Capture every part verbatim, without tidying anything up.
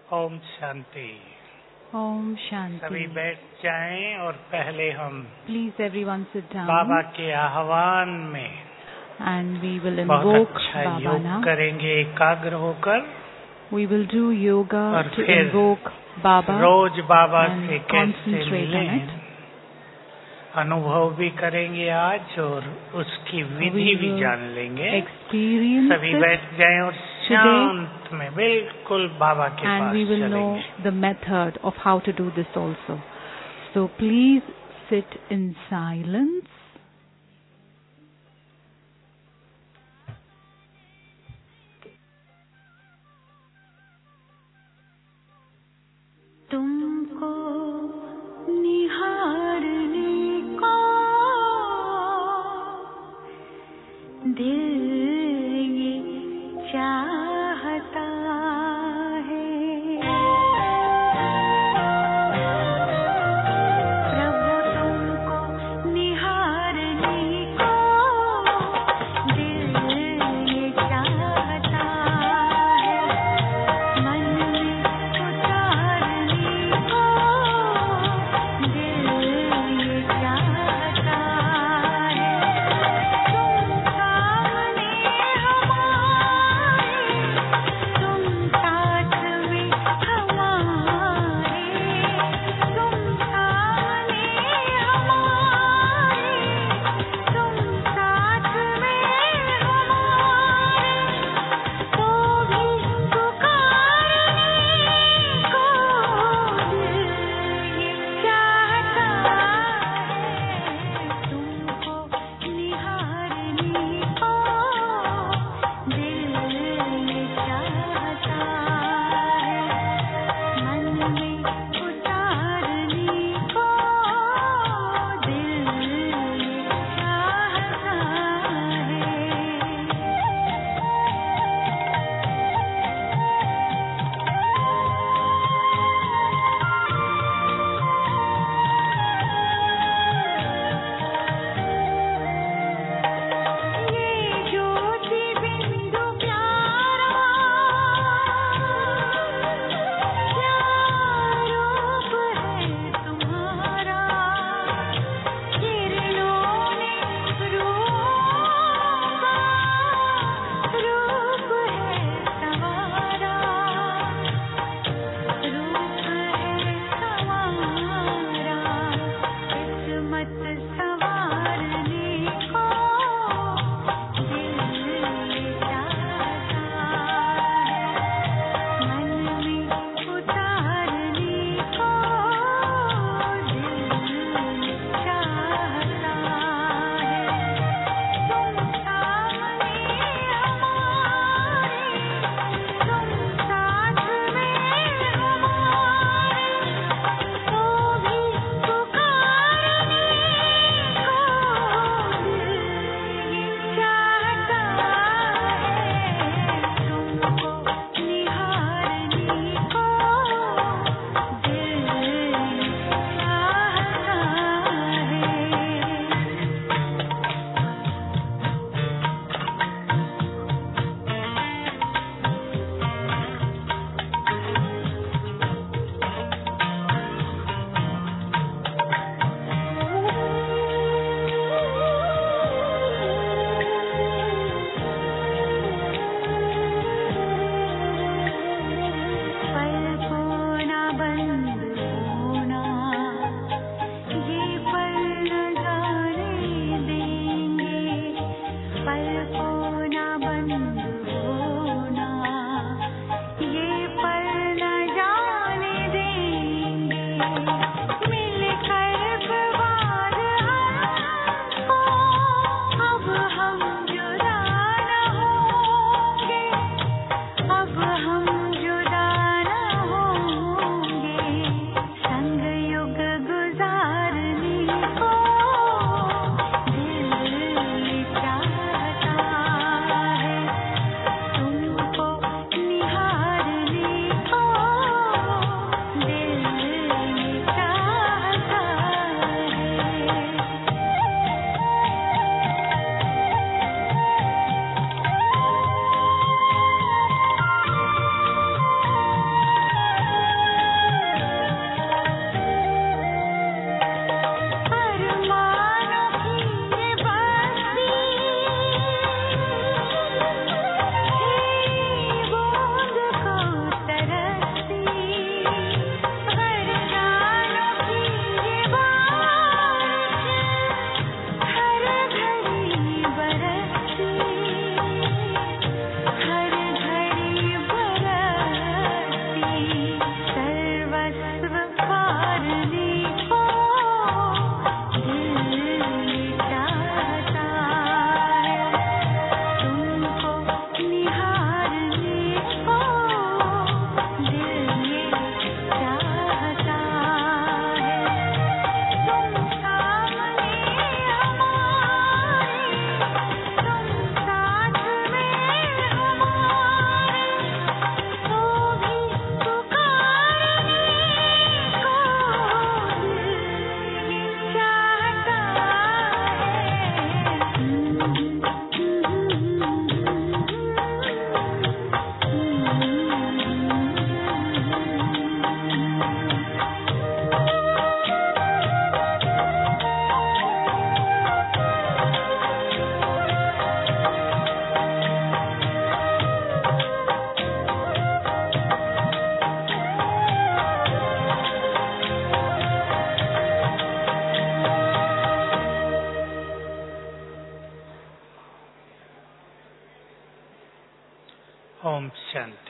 ओम शांति। ओम शांति। सभी बैठ जाएं और पहले हम प्लीज एवरीवन सिट डाउन। बाबा के आह्वान में एंड वी विल बहुत इन्वोक अच्छा बाबा योग नाउ। करेंगे एकाग्र होकर। We will do yoga और to फिर invoke Baba rose Baba and से कैसे concentrate on मिलें it. अनुभव भी करेंगे आज और उसकी विधि We भी will जान लेंगे। experience सभी it बैठ जाएं और शांत में बिल्कुल बाबा के and pass we will know चलेंगे। the method of how to do this also. So please sit in silence. तुमको निहारने को दिल ये चाहता है, प्रभु तुमको निहार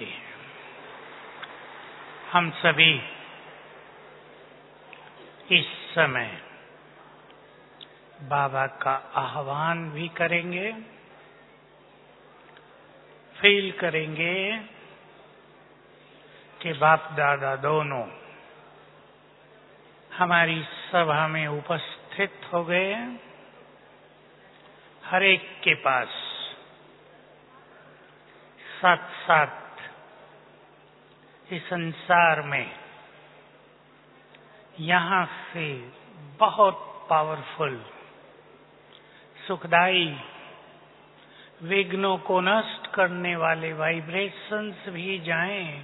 हम सभी इस समय बाबा का आह्वान भी करेंगे, फील करेंगे कि बाप दादा दोनों हमारी सभा में उपस्थित हो गए। हर एक के पास साथ साथ इस संसार में यहाँ से बहुत पावरफुल, सुखदाई, विघ्नों को नष्ट करने वाले वाइब्रेशंस भी जाएं,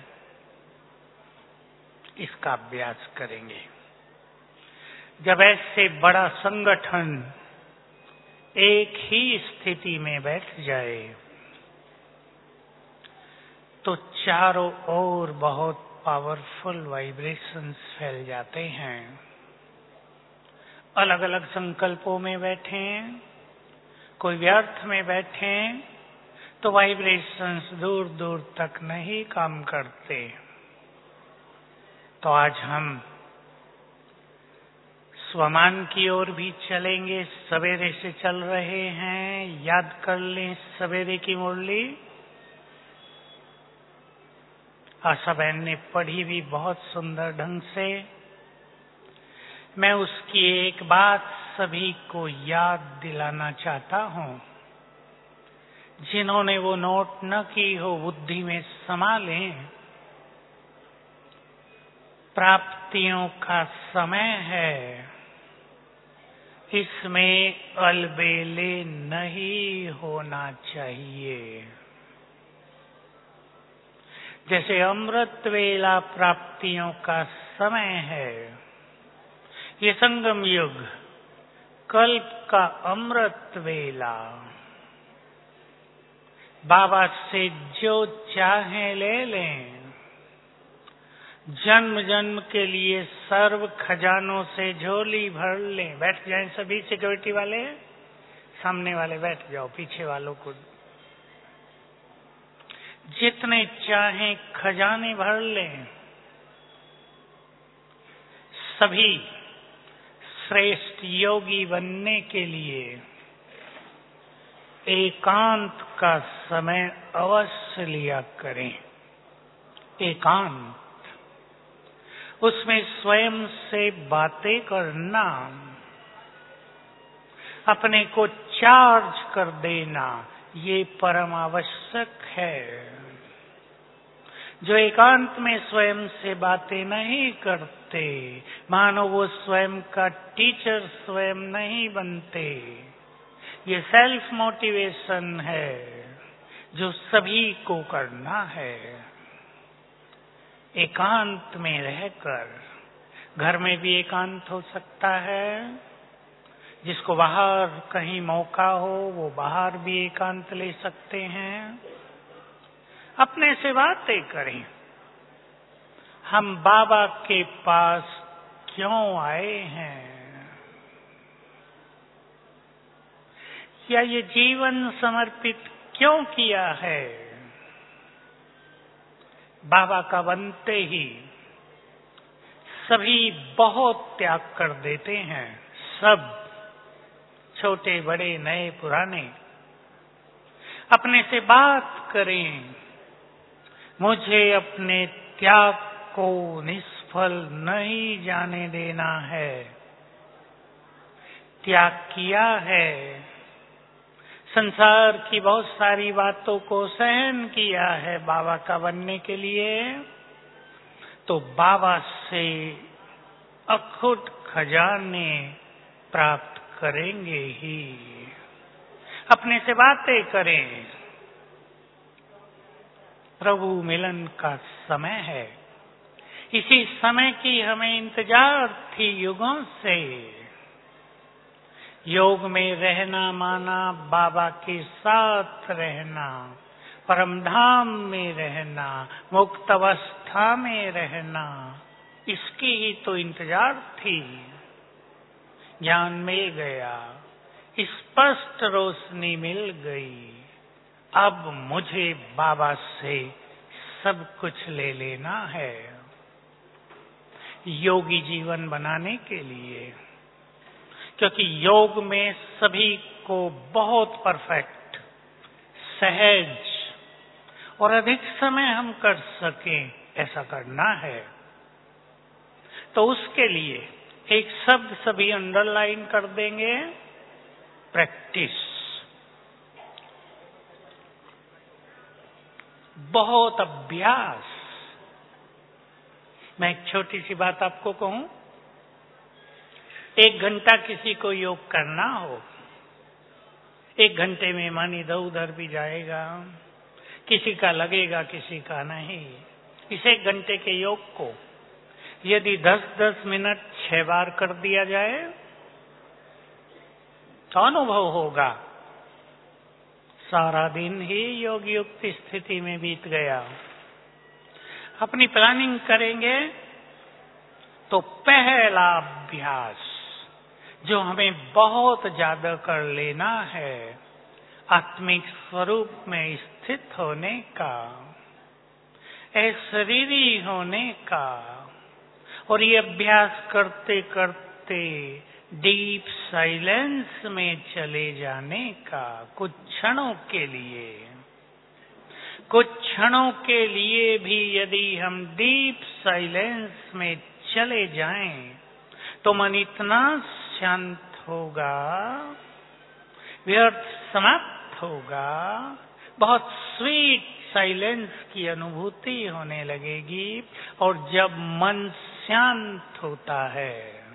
इसका अभ्यास करेंगे। जब ऐसे बड़ा संगठन एक ही स्थिति में बैठ जाए तो चारों ओर बहुत पावरफुल वाइब्रेशंस फैल जाते हैं। अलग अलग संकल्पों में बैठे, कोई व्यर्थ में बैठे तो वाइब्रेशंस दूर दूर तक नहीं काम करते। तो आज हम स्वमान की ओर भी चलेंगे। सवेरे से चल रहे हैं, याद कर लें सवेरे की मुरली। आशा बहन ने पढ़ी भी बहुत सुंदर ढंग से। मैं उसकी एक बात सभी को याद दिलाना चाहता हूं। जिन्होंने वो नोट न की हो, बुद्धि में समा लें। प्राप्तियों का समय है, इसमें अलबेले नहीं होना चाहिए। जैसे अमृत वेला प्राप्तियों का समय है, ये संगम युग कल्प का अमृत वेला। बाबा से जो चाहे ले लें। जन्म जन्म के लिए सर्व खजानों से झोली भर लें। बैठ जाएं सभी सिक्योरिटी वाले, सामने वाले बैठ जाओ, पीछे वालों को जितने चाहें खजाने भर लें। सभी श्रेष्ठ योगी बनने के लिए एकांत का समय अवश्य लिया करें। एकांत, उसमें स्वयं से बातें करना, अपने को चार्ज कर देना, ये परम आवश्यक है। जो एकांत में स्वयं से बातें नहीं करते, मानो वो स्वयं का टीचर स्वयं नहीं बनते। ये सेल्फ मोटिवेशन है जो सभी को करना है। एकांत में रहकर, घर में भी एकांत हो सकता है। जिसको बाहर कहीं मौका हो वो बाहर भी एकांत ले सकते हैं। अपने से बातें करें। हम बाबा के पास क्यों आए हैं? या ये जीवन समर्पित क्यों किया है? बाबा का बनते ही सभी बहुत त्याग कर देते हैं। सब, छोटे बड़े नए पुराने। अपने से बात करें। मुझे अपने त्याग को निष्फल नहीं जाने देना है। त्याग किया है, संसार की बहुत सारी बातों को सहन किया है बाबा का बनने के लिए, तो बाबा से अखुट खजाने प्राप्त करेंगे ही। अपने से बातें करें। प्रभु मिलन का समय है। इसी समय की हमें इंतजार थी युगों से। योग में रहना माना बाबा के साथ रहना, परम धाम में रहना, मुक्त अवस्था में रहना, इसकी ही तो इंतजार थी। ज्ञान मिल गया, स्पष्ट रोशनी मिल गई। अब मुझे बाबा से सब कुछ ले लेना है योगी जीवन बनाने के लिए, क्योंकि योग में सभी को बहुत परफेक्ट, सहज और अधिक समय हम कर सकें ऐसा करना है। तो उसके लिए एक शब्द सभी अंडरलाइन कर देंगे, प्रैक्टिस। बहुत अभ्यास। मैं एक छोटी सी बात आपको कहूं, एक घंटा किसी को योग करना हो, एक घंटे में मन इधर उधर भी जाएगा, किसी का लगेगा किसी का नहीं। इस एक घंटे के योग को यदि दस दस मिनट छह बार कर दिया जाए तो अनुभव होगा सारा दिन ही योग युक्त स्थिति में बीत गया। अपनी प्लानिंग करेंगे तो पहला अभ्यास जो हमें बहुत ज्यादा कर लेना है, आत्मिक स्वरूप में स्थित होने का, अशरीरी होने का, और ये अभ्यास करते करते डीप साइलेंस में चले जाने का। कुछ क्षणों के लिए, कुछ क्षणों के लिए भी यदि हम डीप साइलेंस में चले जाएं तो मन इतना शांत होगा, व्यर्थ समाप्त होगा, बहुत स्वीट साइलेंस की अनुभूति होने लगेगी। और जब मन शांत होता है,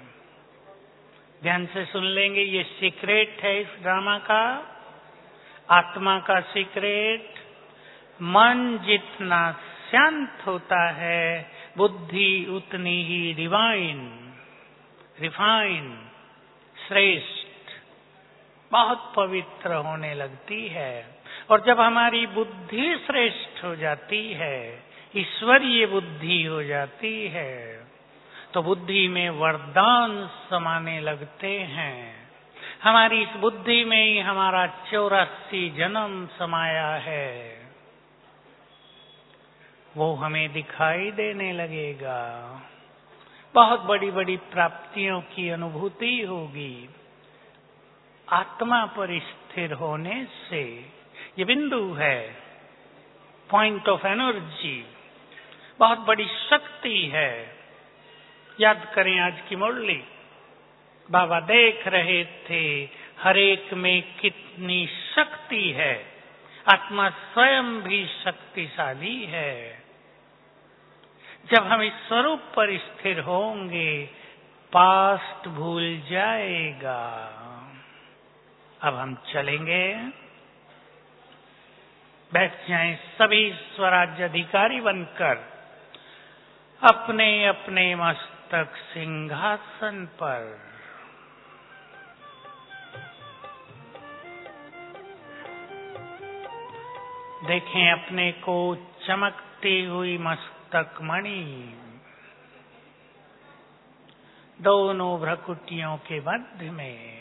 ध्यान से सुन लेंगे, ये सीक्रेट है इस ड्रामा का, आत्मा का सीक्रेट। मन जितना शांत होता है, बुद्धि उतनी ही डिवाइन, रिफाइन, श्रेष्ठ, बहुत पवित्र होने लगती है। और जब हमारी बुद्धि श्रेष्ठ हो जाती है, ईश्वरीय बुद्धि हो जाती है, तो बुद्धि में वरदान समाने लगते हैं। हमारी इस बुद्धि में ही हमारा चौरासी जन्म समाया है, वो हमें दिखाई देने लगेगा। बहुत बड़ी बड़ी प्राप्तियों की अनुभूति होगी आत्मा पर स्थिर होने से। ये बिंदु है, पॉइंट ऑफ एनर्जी, बहुत बड़ी शक्ति है। याद करें आज की मुरली, बाबा देख रहे थे हर एक में कितनी शक्ति है, आत्मा स्वयं भी शक्तिशाली है। जब हम इस स्वरूप पर स्थिर होंगे, पास्ट भूल जाएगा। अब हम चलेंगे, बैठ जाएं सभी स्वराज्य अधिकारी बनकर अपने अपने मस्तक सिंहासन पर। देखें अपने को चमकती हुई मस्तक मणि दोनों भ्रकुटियों के मध्य में।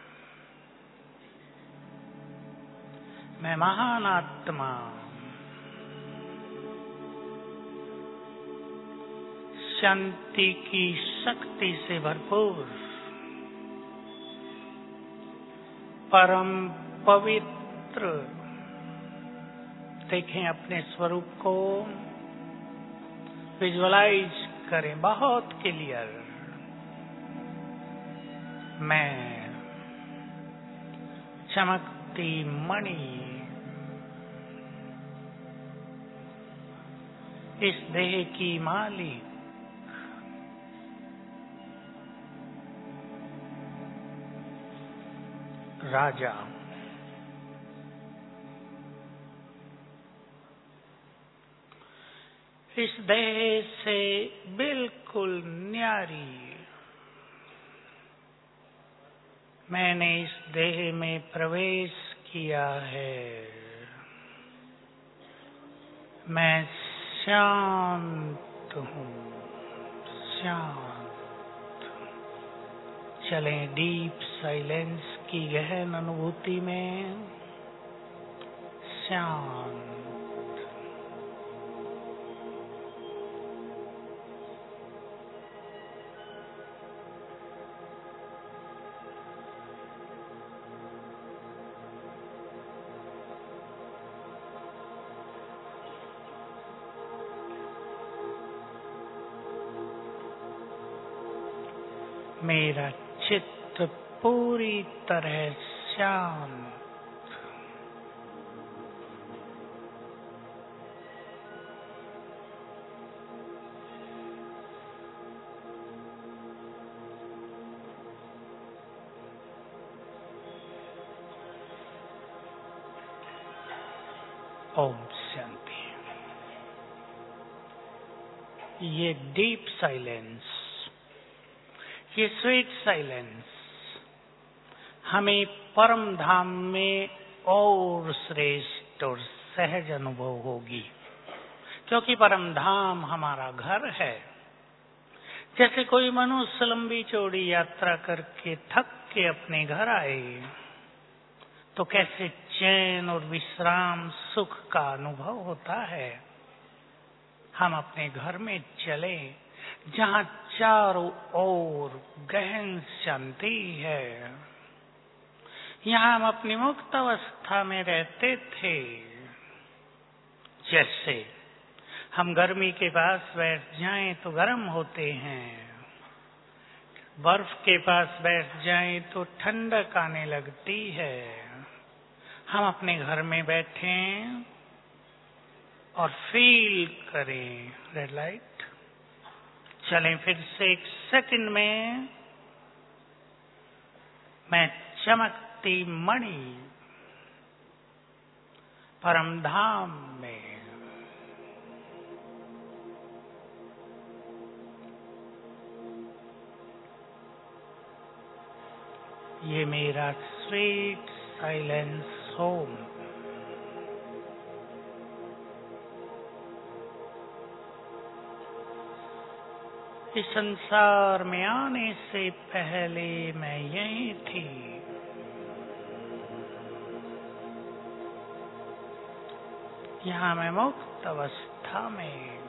मैं महान आत्मा, शांति की शक्ति से भरपूर, परम पवित्र। देखें अपने स्वरूप को, विजुअलाइज करें बहुत क्लियर। मैं चमकती मणि इस देह की मालिक, राजा। इस देह से बिल्कुल न्यारी मैंने इस देह में प्रवेश किया है। मैं शांत हूँ, शांत। चलें डीप साइलेंस की गहन अनुभूति में। शांत, मेरा चित्त पूरी तरह शांत। ओम शांति। ये डीप साइलेंस, ये स्वीट साइलेंस हमें परम धाम में और श्रेष्ठ और सहज अनुभव होगी, क्योंकि परम धाम हमारा घर है। जैसे कोई मनुष्य लंबी चौड़ी यात्रा करके थक के अपने घर आए तो कैसे चैन और विश्राम सुख का अनुभव होता है। हम अपने घर में चले जहाँ चारों ओर गहन शांति है। यहाँ हम अपनी मुक्त अवस्था में रहते थे। जैसे हम गर्मी के पास बैठ जाएं तो गर्म होते हैं, बर्फ के पास बैठ जाएं तो ठंडक आने लगती है। हम अपने घर में बैठें और फील करें। रेड लाइट चलें फिर से एक सेकंड में। मैं चमकती मणि परम धाम में। ये मेरा स्वीट साइलेंस होम। इस संसार में आने से पहले मैं यही थी। यहाँ मैं मुक्त अवस्था में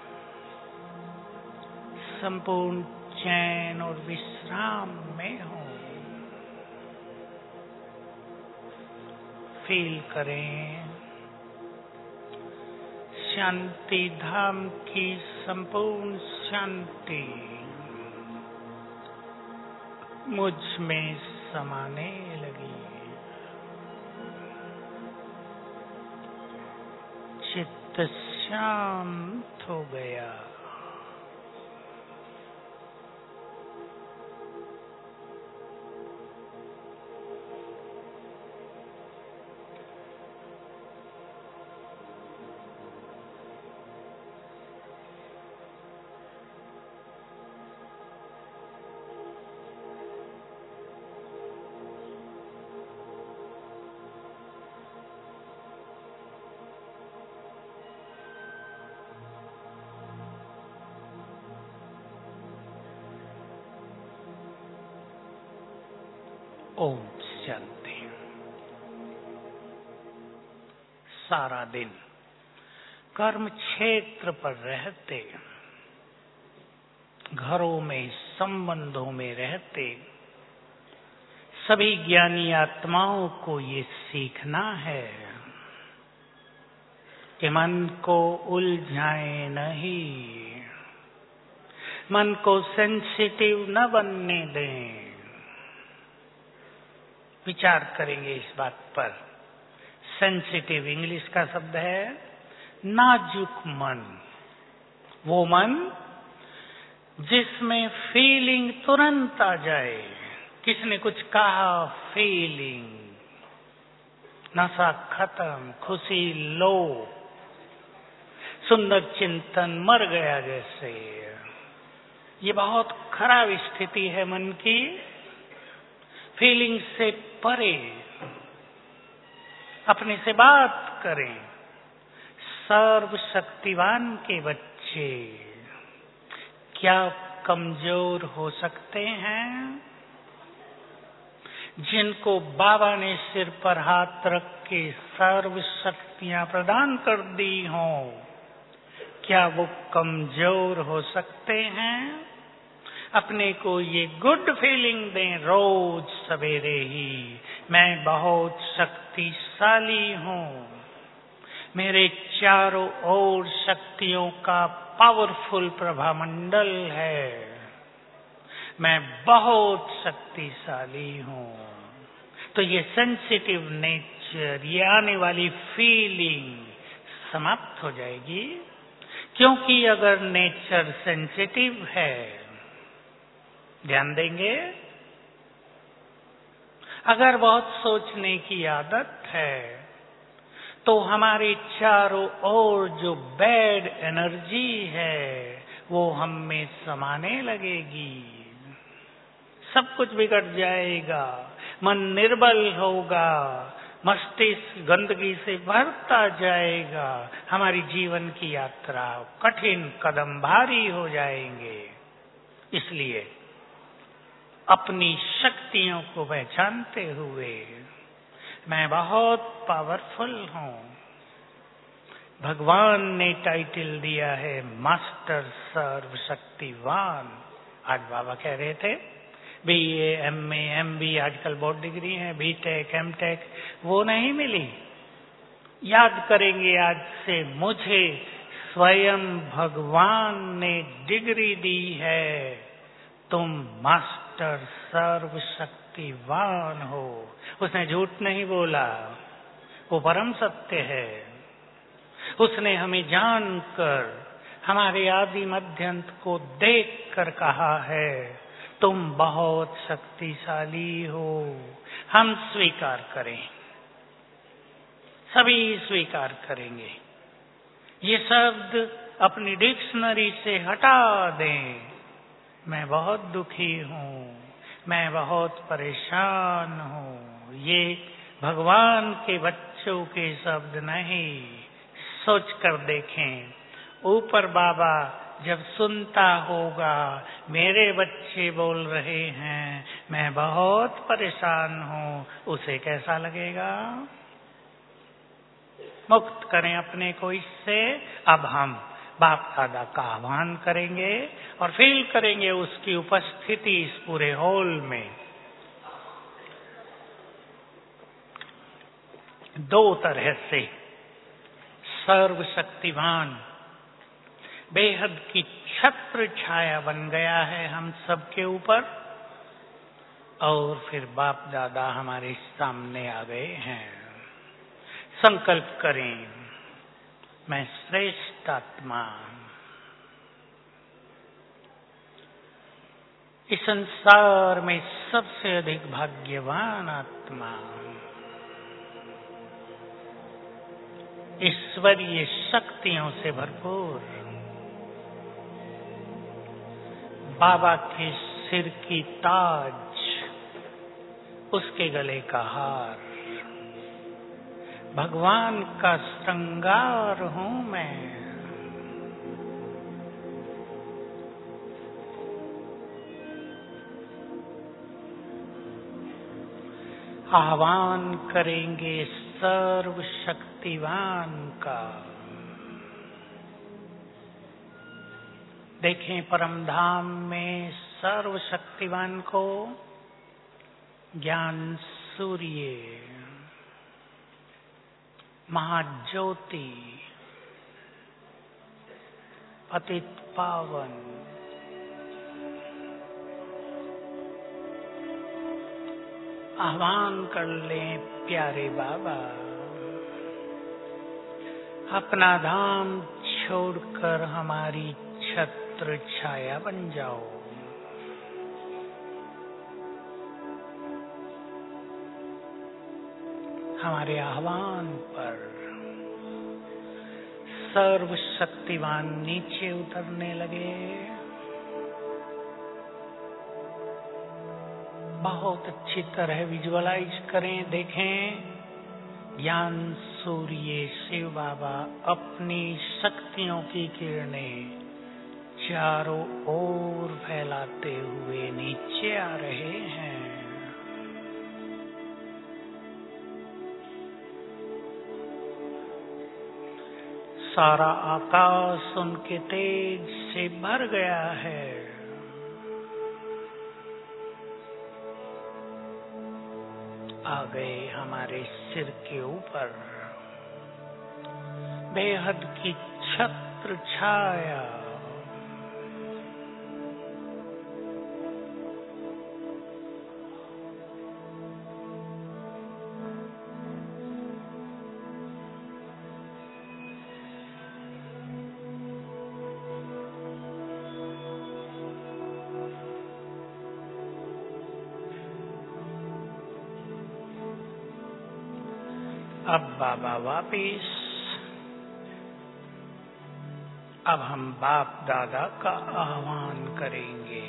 संपूर्ण चैन और विश्राम में हूँ। फील करें शांति धाम की संपूर्ण शांति मुझ में समाने लगी। चित्त शांत हो गया। ओम शांति। सारा दिन कर्म क्षेत्र पर रहते, घरों में संबंधों में रहते सभी ज्ञानी आत्माओं को ये सीखना है कि मन को उलझाए नहीं, मन को सेंसिटिव न बनने दें। विचार करेंगे इस बात पर। सेंसिटिव इंग्लिश का शब्द है नाजुक मन। वो मन जिसमें फीलिंग तुरंत आ जाए। किसने कुछ कहा, फीलिंग, नशा खत्म, खुशी लो, सुंदर चिंतन मर गया जैसे। ये बहुत खराब स्थिति है मन की। फीलिंग से परे अपने से बात करें। सर्वशक्तिवान के बच्चे क्या कमजोर हो सकते हैं? जिनको बाबा ने सिर पर हाथ रख के सर्व शक्तियां प्रदान कर दी हों, क्या वो कमजोर हो सकते हैं? अपने को ये गुड फीलिंग दें रोज सवेरे ही, मैं बहुत शक्तिशाली हूँ। मेरे चारों ओर शक्तियों का पावरफुल प्रभामंडल है। मैं बहुत शक्तिशाली हूँ। तो ये सेंसिटिव नेचर, ये आने वाली फीलिंग समाप्त हो जाएगी। क्योंकि अगर नेचर सेंसिटिव है, ध्यान देंगे, अगर बहुत सोचने की आदत है, तो हमारे चारों ओर जो बैड एनर्जी है वो हम में समाने लगेगी। सब कुछ बिगड़ जाएगा, मन निर्बल होगा, मस्तिष्क गंदगी से भरता जाएगा, हमारी जीवन की यात्रा कठिन, कदम भारी हो जाएंगे। इसलिए अपनी शक्तियों को पहचानते हुए, मैं बहुत पावरफुल हूँ। भगवान ने टाइटल दिया है मास्टर सर्वशक्तिवान। आज बाबा कह रहे थे B A, M A, M B, आजकल बोर्ड डिग्री है, बी टेक, एम टेक, वो नहीं मिली। याद करेंगे आज से, मुझे स्वयं भगवान ने डिग्री दी है, तुम मास्टर सर्वशक्तिवान हो। उसने झूठ नहीं बोला, वो परम सत्य है। उसने हमें जानकर, हमारे आदि मध्यंत को देखकर कहा है, तुम बहुत शक्तिशाली हो। हम स्वीकार करें, सभी स्वीकार करेंगे। ये शब्द अपनी डिक्शनरी से हटा दें। मैं बहुत दुखी हूँ, मैं बहुत परेशान हूँ। ये भगवान के बच्चों के शब्द नहीं। सोच कर देखें, ऊपर बाबा जब सुनता होगा मेरे बच्चे बोल रहे हैं मैं बहुत परेशान हूँ, उसे कैसा लगेगा? मुक्त करें अपने को इससे। अब हम बाप दादा का आह्वान करेंगे और फील करेंगे उसकी उपस्थिति इस पूरे हॉल में। दो तरह से सर्वशक्तिवान बेहद की छत्र छाया बन गया है हम सबके ऊपर, और फिर बाप दादा हमारे सामने आ गए हैं। संकल्प करें, मैं श्रेष्ठ आत्मा, इस संसार में सबसे अधिक भाग्यवान आत्मा, ईश्वरीय शक्तियों से भरपूर, बाबा के सिर की ताज, उसके गले का हार, भगवान का श्रृंगार हूं मैं। आह्वान करेंगे सर्वशक्तिवान का। देखें परमधाम में सर्वशक्तिवान को ज्ञान सूर्य, महाज्योति, पतित पावन, आह्वान कर लें प्यारे बाबा, अपना धाम छोड़कर हमारी छत्र छाया बन जाओ। हमारे आह्वान पर सर्वशक्तिवान नीचे उतरने लगे। बहुत अच्छी तरह विजुअलाइज करें, देखें ज्ञान सूर्य शिव बाबा अपनी शक्तियों की किरणें चारों ओर फैलाते हुए नीचे आ रहे हैं। सारा आकाश उनके तेज से भर गया है। आ गए हमारे सिर के ऊपर बेहद की छत्र छाया। अब बाबा वापिस, अब हम बाप दादा का आह्वान करेंगे।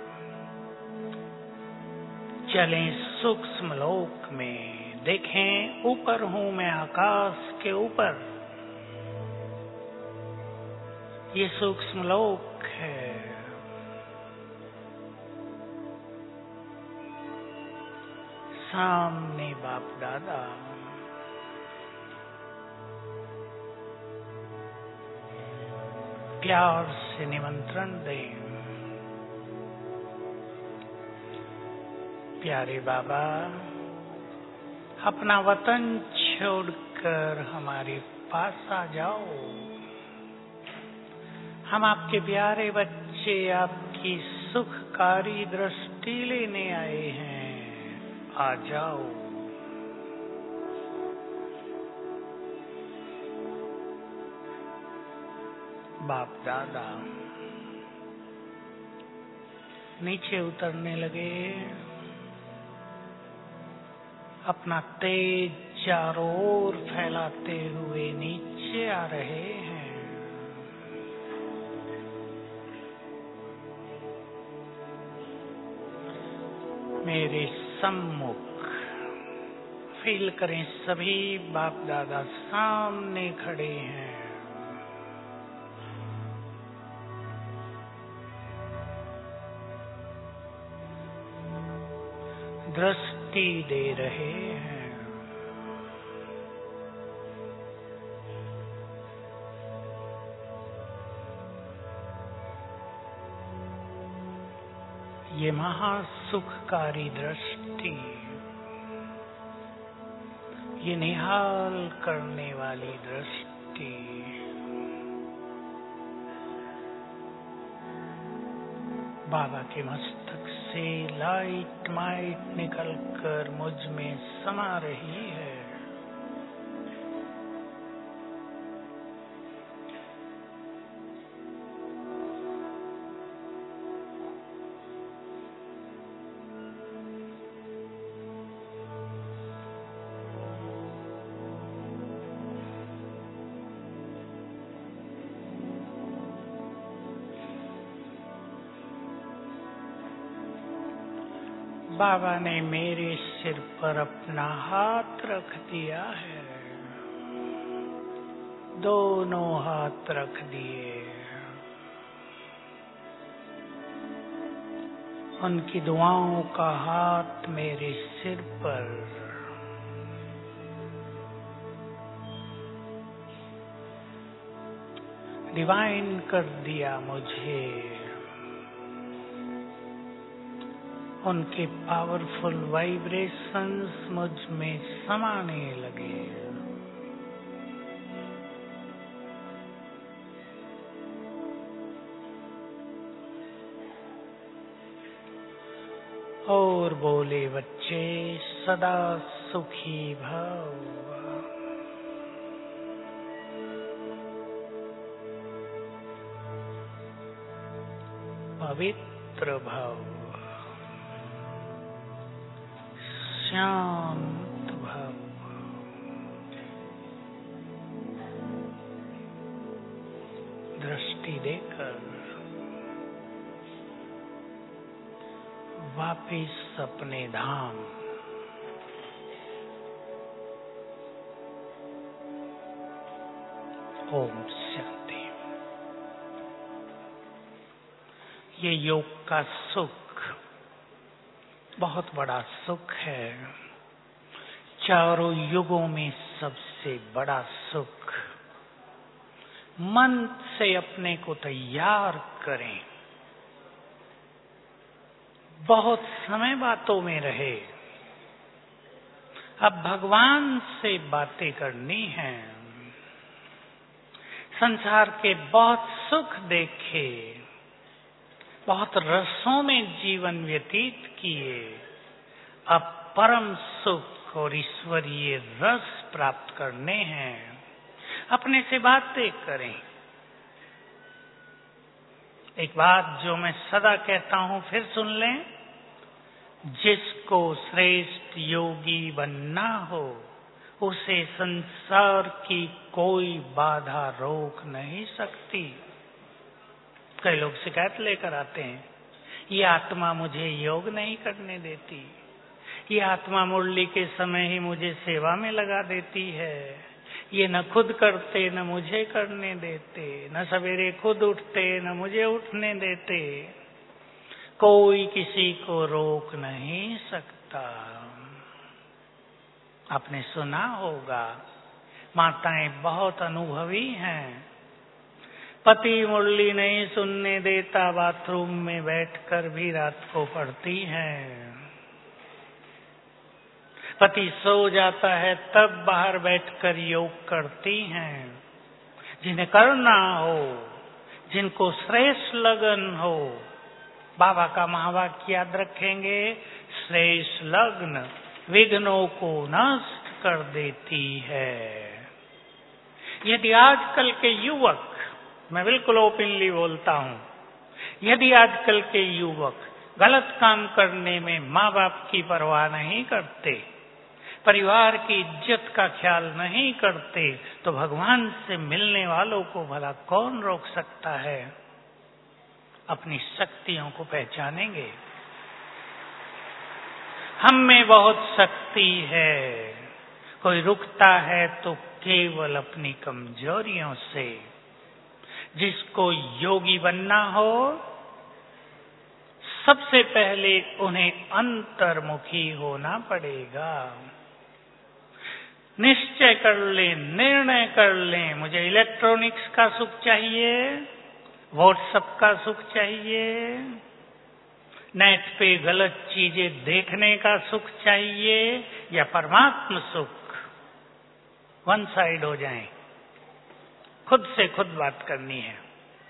चलें सूक्ष्म लोक में, देखें ऊपर हूं मैं आकाश के ऊपर। ये सूक्ष्म लोक है। सामने बाप दादा, प्यार से निमंत्रण दें। प्यारे बाबा, अपना वतन छोड़कर हमारे पास आ जाओ। हम आपके प्यारे बच्चे आपकी सुखकारी दृष्टि लेने आए हैं। आ जाओ। बाप दादा नीचे उतरने लगे। अपना तेज चारों ओर फैलाते हुए नीचे आ रहे हैं। मेरे सम्मुख फील करें, सभी बाप दादा सामने खड़े हैं। दृष्टि दे रहे हैं। ये महासुखकारी दृष्टि, ये निहाल करने वाली दृष्टि बाबा के मस्तक से लाइट माइट निकलकर मुझ में समा रही है। बाबा ने मेरे सिर पर अपना हाथ रख दिया है। दोनों हाथ रख दिए। उनकी दुआओं का हाथ मेरे सिर पर। डिवाइन कर दिया मुझे। उनके पावरफुल वाइब्रेशंस मुझ में समाने लगे। और बोले, बच्चे सदा सुखी भव। पवित्र भव। शांत भव। दृष्टि देकर वापिस अपने धाम। ओम शांति। ये योग का सुख बहुत बड़ा सुख है। चारों युगों में सबसे बड़ा सुख। मन से अपने को तैयार करें। बहुत समय बातों में रहे, अब भगवान से बातें करनी है। संसार के बहुत सुख देखे, बहुत रसों में जीवन व्यतीत किए, अब परम सुख और ईश्वरीय रस प्राप्त करने हैं। अपने से बातें करें। एक बात जो मैं सदा कहता हूं, फिर सुन लें। जिसको श्रेष्ठ योगी बनना हो, उसे संसार की कोई बाधा रोक नहीं सकती। कई लोग शिकायत लेकर आते हैं, ये आत्मा मुझे योग नहीं करने देती, ये आत्मा मुरली के समय ही मुझे सेवा में लगा देती है, ये न खुद करते न मुझे करने देते, न सवेरे खुद उठते न मुझे उठने देते, कोई किसी को रोक नहीं सकता। आपने सुना होगा, माताएं बहुत अनुभवी हैं। पति मुरली नहीं सुनने देता, बाथरूम में बैठकर भी रात को पढ़ती हैं। पति सो जाता है तब बाहर बैठकर योग करती हैं। जिन्हें करना हो, जिनको श्रेष्ठ लगन हो, बाबा का महावाक्य याद रखेंगे, श्रेष्ठ लग्न विघ्नों को नष्ट कर देती है। यदि आजकल के युवक, मैं बिल्कुल ओपनली बोलता हूं, यदि आजकल के युवक गलत काम करने में माँ बाप की परवाह नहीं करते, परिवार की इज्जत का ख्याल नहीं करते, तो भगवान से मिलने वालों को भला कौन रोक सकता है? अपनी शक्तियों को पहचानेंगे। हम में बहुत शक्ति है, कोई रुकता है तो केवल अपनी कमजोरियों से। जिसको योगी बनना हो, सबसे पहले उन्हें अंतर्मुखी होना पड़ेगा। निश्चय कर लें, निर्णय कर लें, मुझे इलेक्ट्रॉनिक्स का सुख चाहिए, व्हाट्सएप का सुख चाहिए, नेट पे गलत चीजें देखने का सुख चाहिए, या परमात्म सुख। वन साइड हो जाएं, खुद से खुद बात करनी है।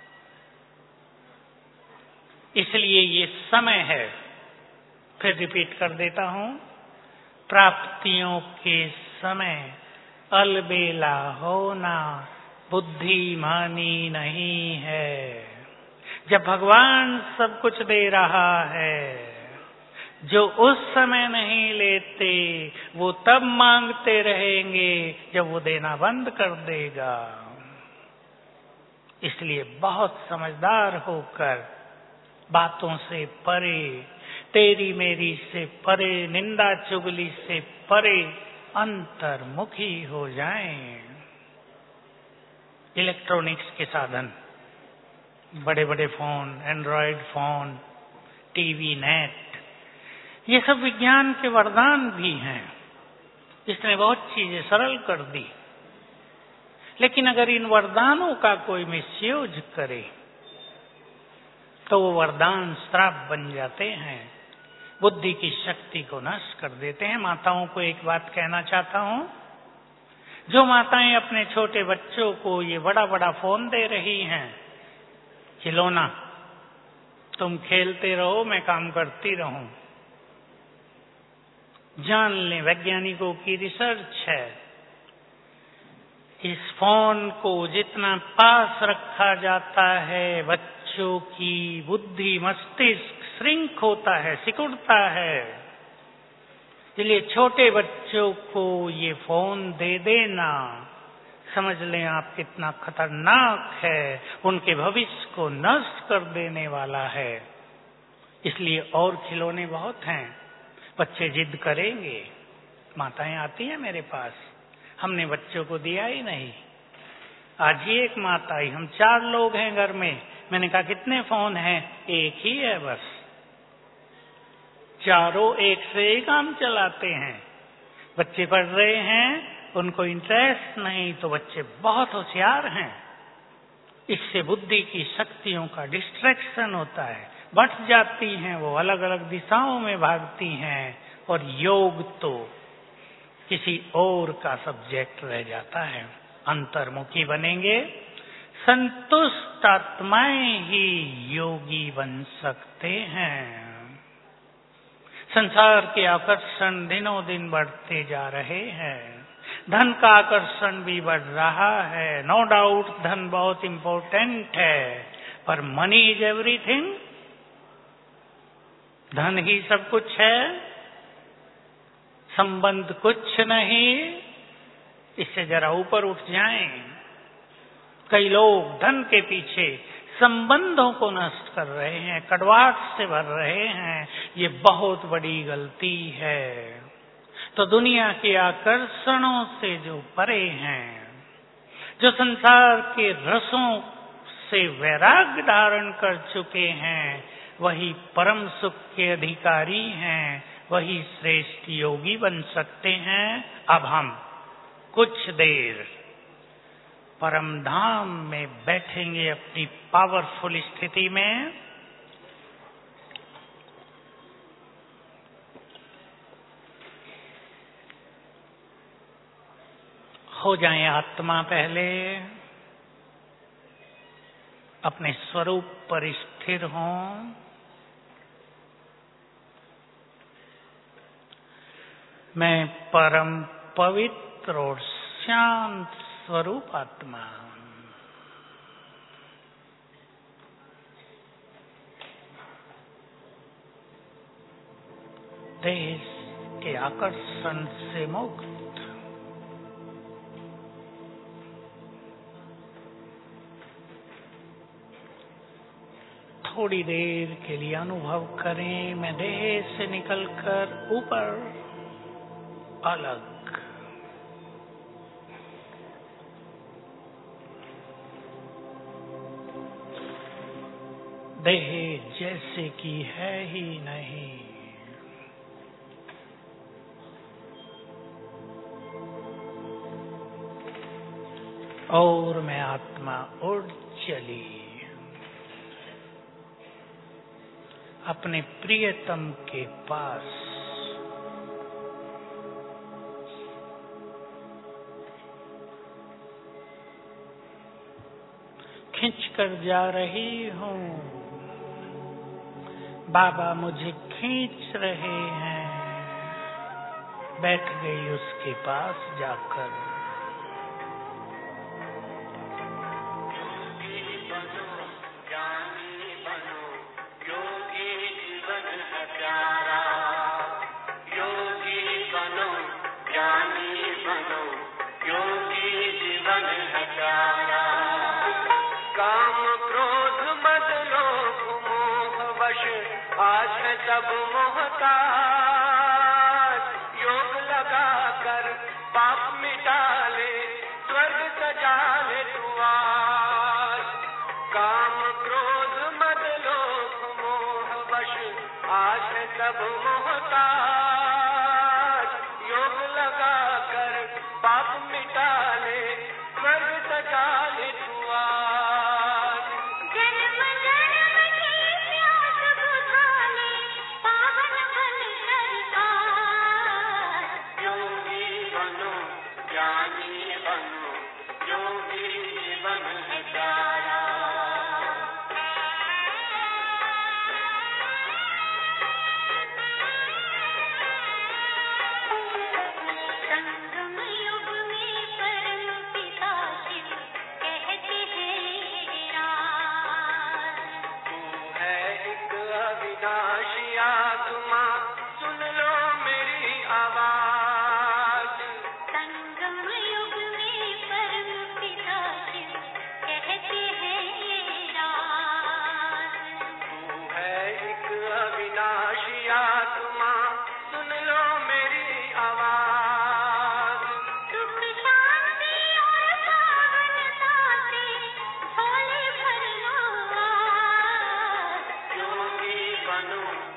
इसलिए ये समय है, फिर रिपीट कर देता हूं, प्राप्तियों के समय अलबेला होना बुद्धिमानी नहीं है। जब भगवान सब कुछ दे रहा है, जो उस समय नहीं लेते वो तब मांगते रहेंगे जब वो देना बंद कर देगा। इसलिए बहुत समझदार होकर, बातों से परे, तेरी मेरी से परे, निंदा चुगली से परे अंतर्मुखी हो जाएं। इलेक्ट्रॉनिक्स के साधन, बड़े बड़े phone, android phone, TV, net, ये सब विज्ञान के वरदान भी हैं। इसने बहुत चीजें सरल कर दी। लेकिन अगर इन वरदानों का कोई मिसयूज करे तो वो वरदान श्राप बन जाते हैं, बुद्धि की शक्ति को नष्ट कर देते हैं। माताओं को एक बात कहना चाहता हूं, जो माताएं अपने छोटे बच्चों को ये बड़ा बड़ा फोन दे रही हैं, खिलौना, तुम खेलते रहो मैं काम करती रहूं, जान लें, वैज्ञानिकों की रिसर्च है, इस फोन को जितना पास रखा जाता है, बच्चों की बुद्धि, मस्तिष्क श्रिंक होता है, सिकुड़ता है। इसलिए छोटे बच्चों को ये फोन दे देना, समझ लें आप कितना खतरनाक है, उनके भविष्य को नष्ट कर देने वाला है। इसलिए और खिलौने बहुत हैं, बच्चे जिद करेंगे। माताएं आती हैं मेरे पास, हमने बच्चों को दिया ही नहीं। आज ही एक माता आई, हम चार लोग हैं घर में, मैंने कहा कितने फोन हैं? एक ही है बस। चारों एक से ही काम चलाते हैं। बच्चे पढ़ रहे हैं, उनको इंटरेस्ट नहीं, तो बच्चे बहुत होशियार हैं। इससे बुद्धि की शक्तियों का डिस्ट्रैक्शन होता है, बढ़ जाती हैं, वो अलग अलग दिशाओं में भागती हैं, और योग तो किसी और का सब्जेक्ट रह जाता है। अंतर्मुखी बनेंगे, संतुष्ट आत्माएं ही योगी बन सकते हैं। संसार के आकर्षण दिनों दिन बढ़ते जा रहे हैं, धन का आकर्षण भी बढ़ रहा है। नो डाउट धन बहुत इंपॉर्टेंट है, पर मनी इज एवरीथिंग। धन ही सब कुछ है, संबंध कुछ नहीं, इससे जरा ऊपर उठ जाएं। कई लोग धन के पीछे संबंधों को नष्ट कर रहे हैं, कड़वाहट से भर रहे हैं। ये बहुत बड़ी गलती है। तो दुनिया के आकर्षणों से जो परे हैं, जो संसार के रसों से वैराग्य धारण कर चुके हैं, वही परम सुख के अधिकारी हैं, वही श्रेष्ठ योगी बन सकते हैं। अब हम कुछ देर परम धाम में बैठेंगे अपनी पावरफुल स्थिति में। हो जाएं आत्मा पहले अपने स्वरूप पर स्थिर हों। मैं परम पवित्र और शांत स्वरूप आत्मा हूं। देश के आकर्षण से मुक्त। थोड़ी देर के लिए अनुभव करें, मैं देह से निकलकर ऊपर अलग। देह जैसे कि है ही नहीं। और मैं आत्मा उड़ चली अपने प्रियतम के पास। खींच कर जा रही हूं, बाबा मुझे खींच रहे हैं। बैठ गई उसके पास जाकर। आज है सब मोहताज, योग लगा कर पाप मिटा ले, स्वर्ग सजा ले तू आज। काम क्रोध मद लोभ मोह वश आज है सब मोहताज, योग लगा कर पाप मिटा ले, स्वर्ग सजा ले तू आज। जन्म जन्म की प्यास बुझा ले, पावन बन कर आज। योगी बनो, ज्ञानी बनो, योगी जीवन है प्यारा। संगम युग में परम पिता शिव कहते हैं राज। तू है एक अविनाशी आत्मा, सुन लो मेरी आवाज। संगम युग में परम पिता शिव कहते हैं राज। तू है एक अविनाशी आत्मा, सुन लो मेरी आवाज। सुख शांति और पावनता से झोले भर लो आज। योगी बनो,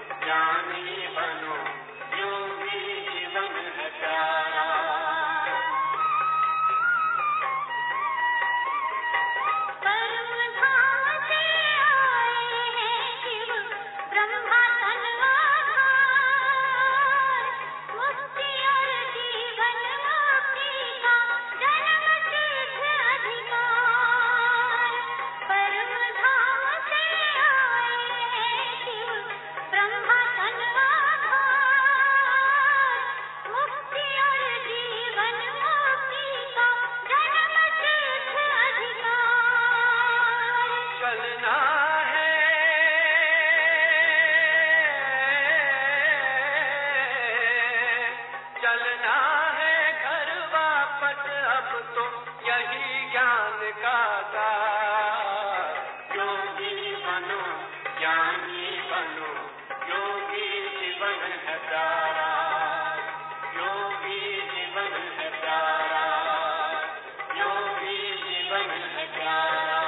ज्ञानी बनो, योगी जीवन है प्यारा, योगी जीवन है प्यारा, योगी जीवन है प्यारा।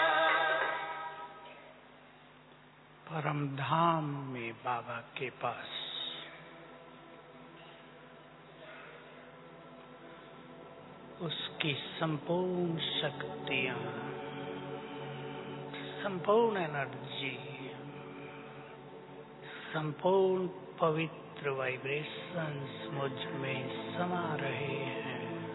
परम धाम में बाबा के पास उसकी संपूर्ण शक्तियां, संपूर्ण एनर्जी, संपूर्ण पवित्र वाइब्रेशंस मुझ में समा रहे हैं।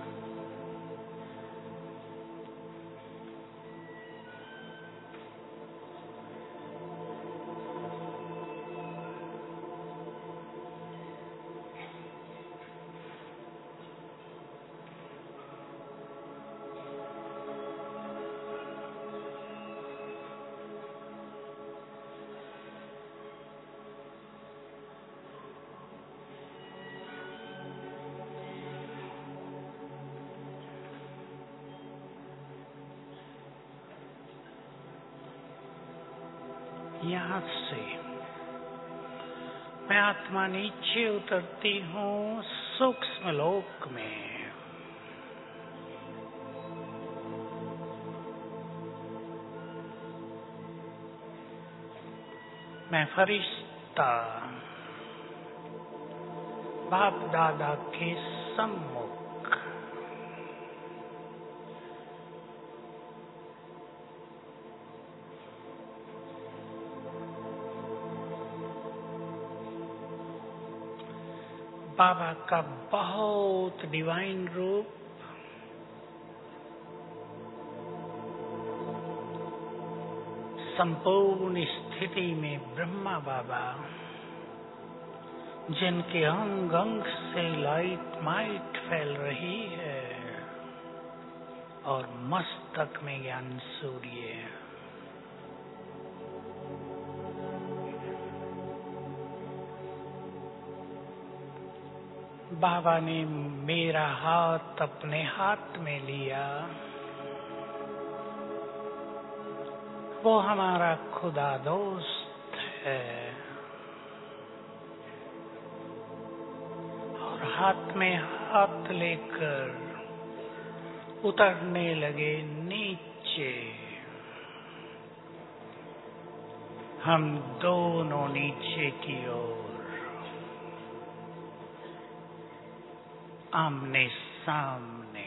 यहाँ से मैं आत्मा नीचे उतरती हूँ सूक्ष्म लोक में। मैं फरिश्ता बाप दादा के सम्मुख बाबा का बहुत डिवाइन रूप संपूर्ण स्थिति में ब्रह्मा बाबा, जिनके अंग अंग से लाइट माइट फैल रही है और मस्तक में ज्ञान सूर्य है। बाबा ने मेरा हाथ अपने हाथ में लिया। वो हमारा खुदा दोस्त है और हाथ में हाथ लेकर उतरने लगे नीचे। हम दोनों नीचे की ओर आमने सामने।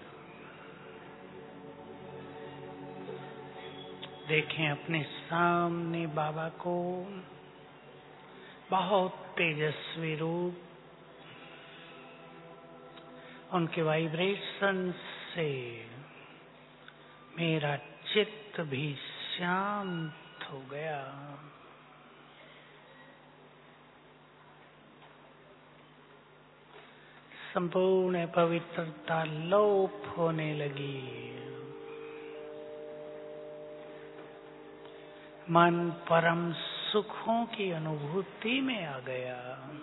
देखें अपने सामने बाबा को, बहुत तेजस्वी रूप। उनके वाइब्रेशन से मेरा चित्त भी शांत हो गया। संपूर्ण पवित्रता लोप होने लगी। मन परम सुखों की अनुभूति में आ गया।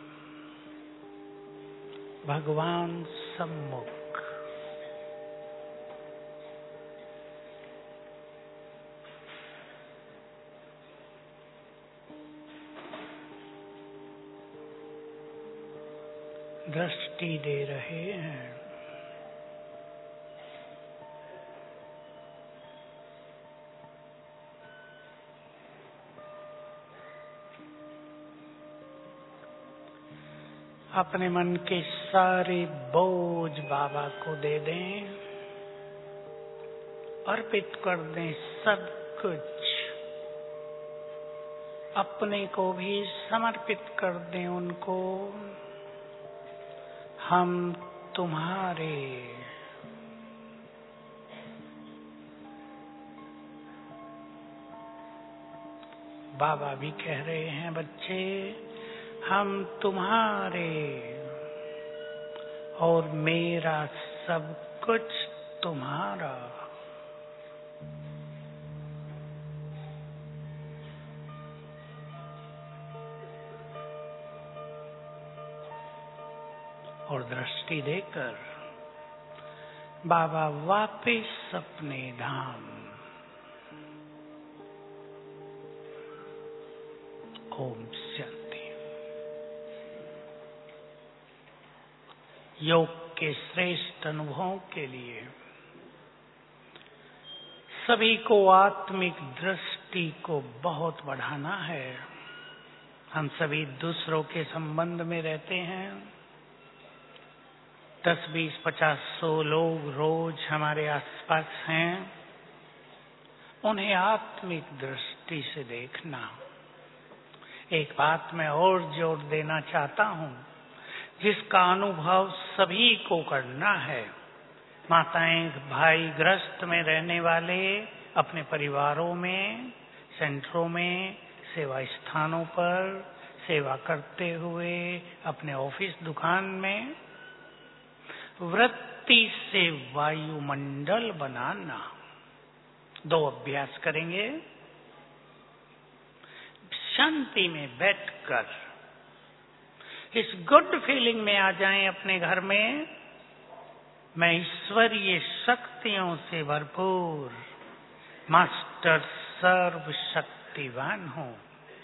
भगवान सम्मुख। दृष्टि दे रहे हैं। अपने मन के सारे बोझ बाबा को दे दें, अर्पित कर दें सब कुछ। अपने को भी समर्पित कर दें उनको। हम तुम्हारे। बाबा भी कह रहे हैं, बच्चे हम तुम्हारे और मेरा सब कुछ तुम्हारा। और दृष्टि देकर बाबा वापिस अपने धाम। ओम शांति। योग के श्रेष्ठ अनुभवों के लिए सभी को आत्मिक दृष्टि को बहुत बढ़ाना है। हम सभी दूसरों के संबंध में रहते हैं। दस बीस पचास सौ लोग रोज हमारे आसपास हैं। उन्हें आत्मिक दृष्टि से देखना। एक बात मैं और जोर देना चाहता हूं, जिसका अनुभव सभी को करना है। माताएं भाई गृहस्थ में रहने वाले अपने परिवारों में, सेंटरों में, सेवा स्थानों पर सेवा करते हुए, अपने ऑफिस दुकान में वृत्ति से वायुमंडल बनाना। दो अभ्यास करेंगे। शांति में बैठकर इस गुड फीलिंग में आ जाएं अपने घर में। मैं ईश्वरीय शक्तियों से भरपूर मास्टर सर्व शक्तिवान हूं।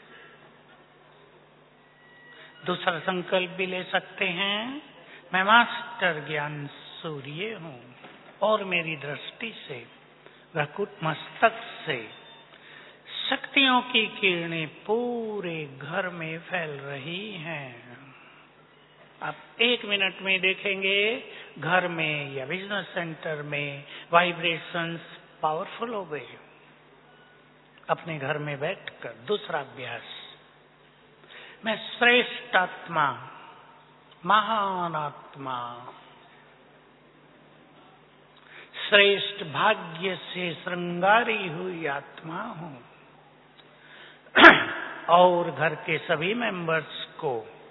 दूसरा संकल्प भी ले सकते हैं, मैं मास्टर ज्ञान सूर्य हूं और मेरी दृष्टि से वक्रतुंड मस्तक से शक्तियों की किरणें पूरे घर में फैल रही हैं। आप एक मिनट में देखेंगे घर में या बिजनेस सेंटर में वाइब्रेशंस पावरफुल हो गए। अपने घर में बैठकर दूसरा अभ्यास, मैं श्रेष्ठ आत्मा, महान आत्मा, श्रेष्ठ भाग्य से श्रृंगारी हुई आत्मा हूं। और घर के सभी मेंबर्स को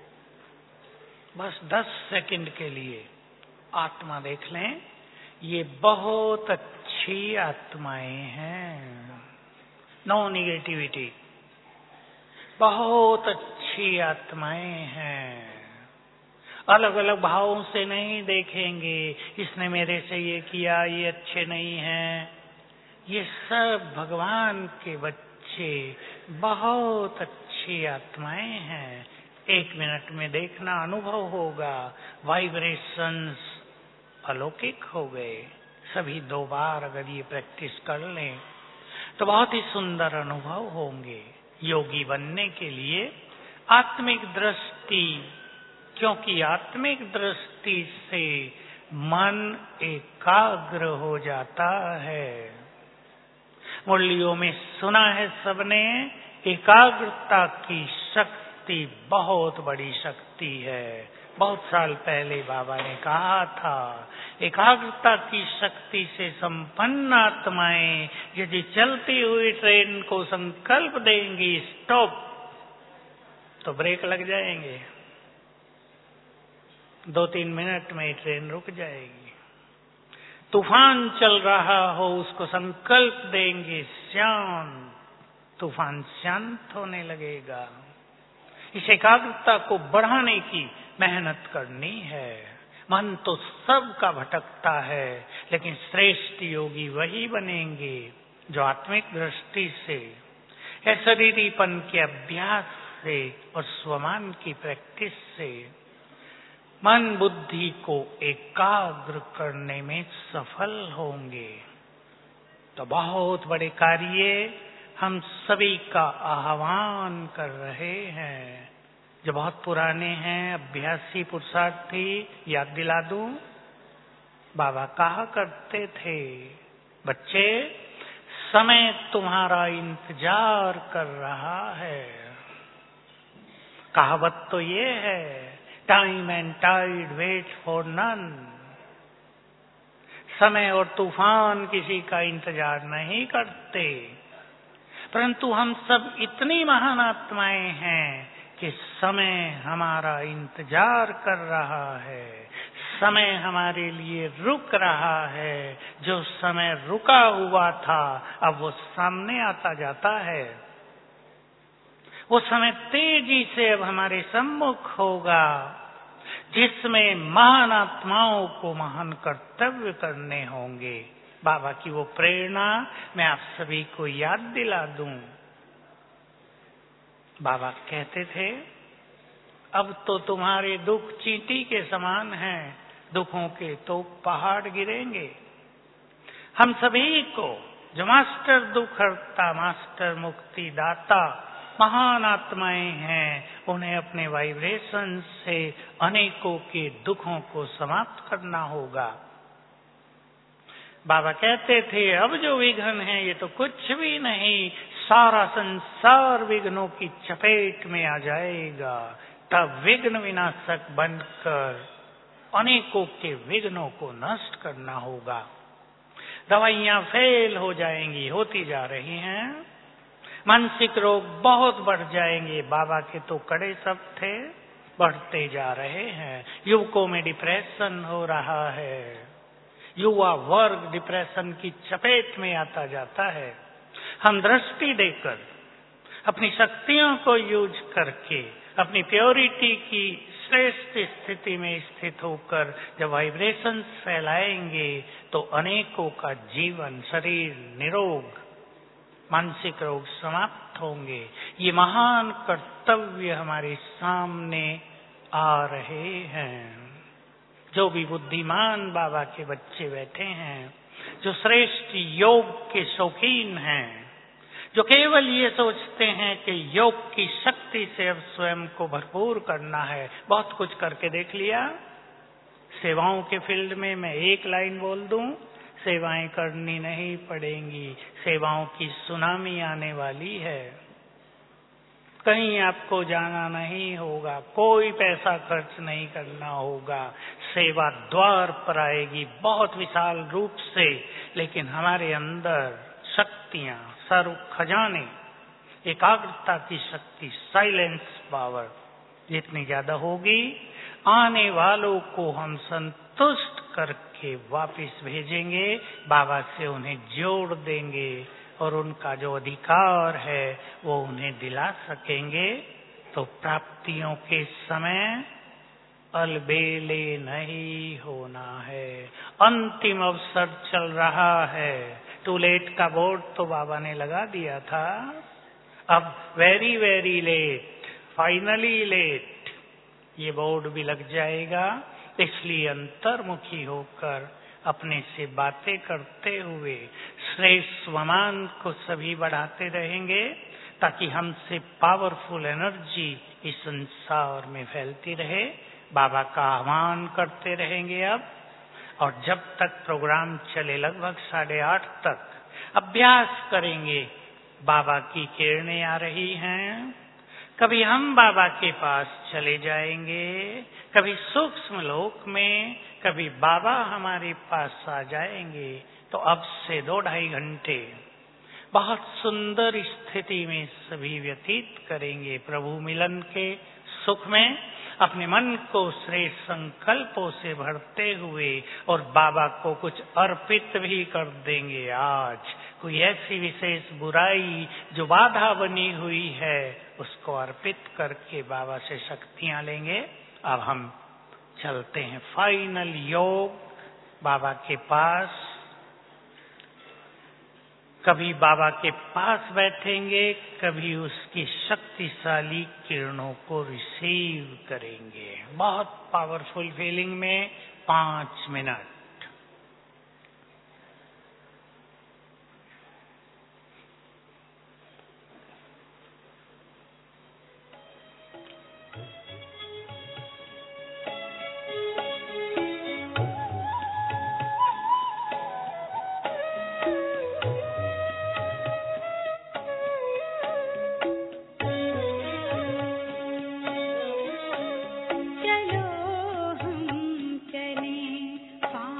बस दस सेकंड के लिए आत्मा देख लें। ये बहुत अच्छी आत्माएं हैं, नो निगेटिविटी। बहुत अच्छी आत्माएं हैं। अलग अलग भावों से नहीं देखेंगे, इसने मेरे से ये किया, ये अच्छे नहीं हैं। ये सब भगवान के बच्चे बहुत अच्छी आत्माएं हैं। एक मिनट में देखना, अनुभव होगा। वाइब्रेशंस अलौकिक हो गए। सभी दो बार अगर ये प्रैक्टिस कर लें तो बहुत ही सुंदर अनुभव होंगे। योगी बनने के लिए आत्मिक दृष्टि, क्योंकि आत्मिक दृष्टि से मन एकाग्र हो जाता है। मुरलियों में सुना है सबने, एकाग्रता की शक्ति बहुत बड़ी शक्ति है। बहुत साल पहले बाबा ने कहा था, एकाग्रता की शक्ति से संपन्न आत्माएं यदि चलती हुई ट्रेन को संकल्प देंगी स्टॉप, तो ब्रेक लग जाएंगे। दो तीन मिनट में ट्रेन रुक जाएगी। तूफान चल रहा हो, उसको संकल्प देंगे शांत, तूफान शांत होने लगेगा। इस एकाग्रता को बढ़ाने की मेहनत करनी है। मन तो सबका भटकता है, लेकिन श्रेष्ठ योगी वही बनेंगे जो आत्मिक दृष्टि से, शरीरीपन के अभ्यास से और स्वमान की प्रैक्टिस से मन बुद्धि को एकाग्र करने में सफल होंगे। तो बहुत बड़े कार्य हम सभी का आह्वान कर रहे हैं। जो बहुत पुराने हैं, अभ्यासी पुरुषार्थी, याद दिला दूं, बाबा कहा करते थे, बच्चे समय तुम्हारा इंतजार कर रहा है। कहावत तो ये है, time and tide wait for none. समय और तूफान किसी का इंतजार नहीं करते, परंतु हम सब इतनी महान आत्माएं हैं कि समय हमारा इंतजार कर रहा है। समय हमारे लिए रुक रहा है। जो समय रुका हुआ था अब वो सामने आता जाता है। वो समय तेजी से अब हमारे सम्मुख होगा, जिसमें महान आत्माओं को महान कर्तव्य करने होंगे। बाबा की वो प्रेरणा मैं आप सभी को याद दिला दूं। बाबा कहते थे, अब तो तुम्हारे दुख चींटी के समान हैं, दुखों के तो पहाड़ गिरेंगे। हम सभी को जो मास्टर दुख हरता, मास्टर मुक्ति दाता, महान आत्माएं हैं, उन्हें अपने वाइब्रेशन से अनेकों के दुखों को समाप्त करना होगा। बाबा कहते थे, अब जो विघ्न है ये तो कुछ भी नहीं, सारा संसार विघ्नों की चपेट में आ जाएगा। तब विघ्न विनाशक बनकर अनेकों के विघ्नों को नष्ट करना होगा। दवाइयां फेल हो जाएंगी, होती जा रही हैं। मानसिक रोग बहुत बढ़ जाएंगे, बाबा के तो कड़े सब थे, बढ़ते जा रहे हैं। युवकों में डिप्रेशन हो रहा है, युवा वर्ग डिप्रेशन की चपेट में आता जाता है। हम दृष्टि देकर, अपनी शक्तियों को यूज करके, अपनी प्योरिटी की श्रेष्ठ स्थिति में स्थित होकर जब वाइब्रेशन फैलाएंगे तो अनेकों का जीवन, शरीर निरोग, मानसिक रोग समाप्त होंगे। ये महान कर्तव्य हमारे सामने आ रहे हैं। जो भी बुद्धिमान बाबा के बच्चे बैठे हैं, जो श्रेष्ठ योग के शौकीन हैं, जो केवल ये सोचते हैं कि योग की शक्ति से अब स्वयं को भरपूर करना है, बहुत कुछ करके देख लिया। सेवाओं के फील्ड में मैं एक लाइन बोल दूं, सेवाएं करनी नहीं पड़ेंगी, सेवाओं की सुनामी आने वाली है। कहीं आपको जाना नहीं होगा, कोई पैसा खर्च नहीं करना होगा, सेवा द्वार पर आएगी बहुत विशाल रूप से। लेकिन हमारे अंदर शक्तियां, सर्व खजाने, एकाग्रता की शक्ति, साइलेंस पावर जितनी ज्यादा होगी, आने वालों को हम संतुष्ट करके वापस भेजेंगे, बाबा से उन्हें जोड़ देंगे और उनका जो अधिकार है वो उन्हें दिला सकेंगे। तो प्राप्तियों के समय अलबेले नहीं होना है। अंतिम अवसर चल रहा है। टू लेट का बोर्ड तो बाबा ने लगा दिया था, अब very very late, finally late ये बोर्ड भी लग जाएगा। इसलिए अंतर्मुखी होकर अपने से बातें करते हुए श्रेष्ठ स्वमान को सभी बढ़ाते रहेंगे, ताकि हमसे पावरफुल एनर्जी इस संसार में फैलती रहे। बाबा का आह्वान करते रहेंगे अब, और जब तक प्रोग्राम चले लगभग साढ़े आठ तक अभ्यास करेंगे। बाबा की किरणें आ रही हैं, कभी हम बाबा के पास चले जाएंगे, कभी सूक्ष्म लोक में, कभी बाबा हमारे पास आ जाएंगे। तो अब से दो ढाई घंटे बहुत सुंदर स्थिति में सभी व्यतीत करेंगे, प्रभु मिलन के सुख में, अपने मन को श्रेष्ठ संकल्पों से भरते हुए, और बाबा को कुछ अर्पित भी कर देंगे। आज कोई ऐसी विशेष बुराई जो बाधा बनी हुई है उसको अर्पित करके बाबा से शक्तियां लेंगे। अब हम चलते हैं फाइनल योग बाबा के पास। कभी बाबा के पास बैठेंगे, कभी उसकी शक्तिशाली किरणों को रिसीव करेंगे। बहुत पावरफुल फीलिंग में पांच मिनट। चलो हम चलें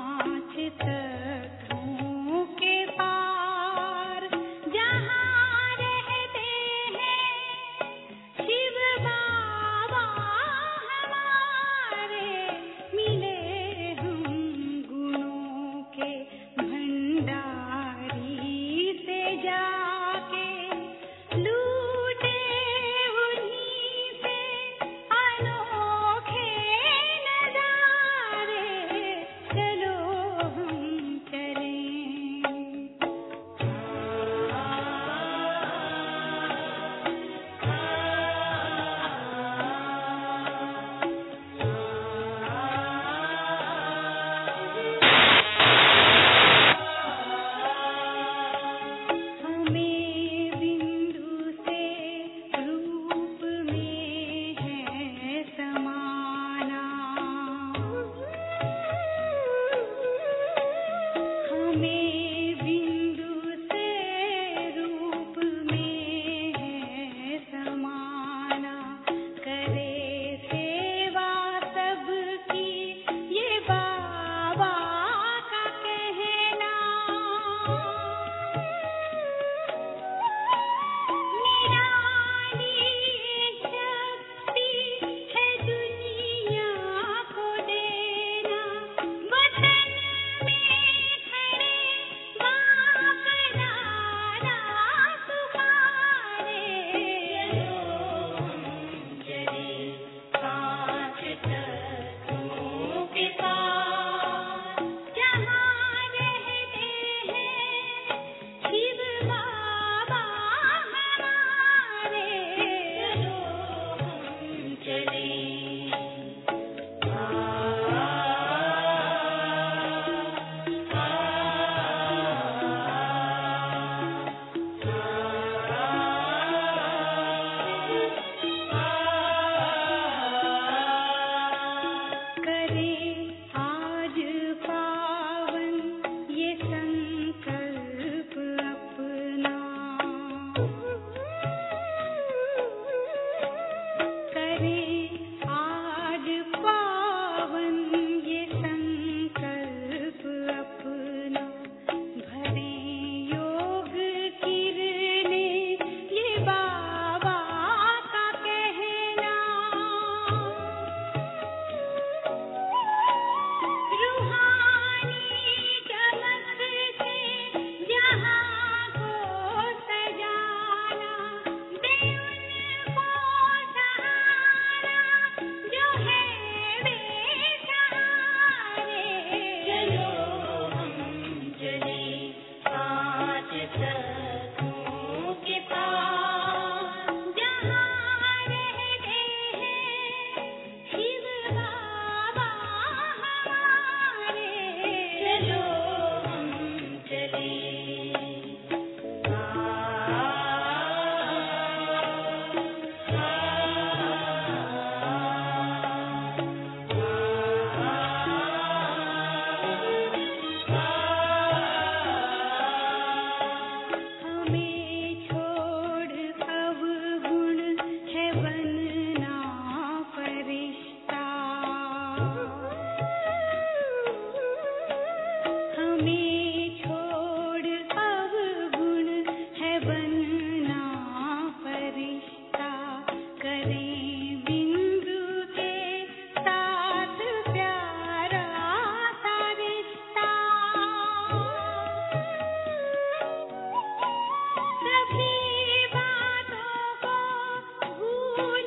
फूल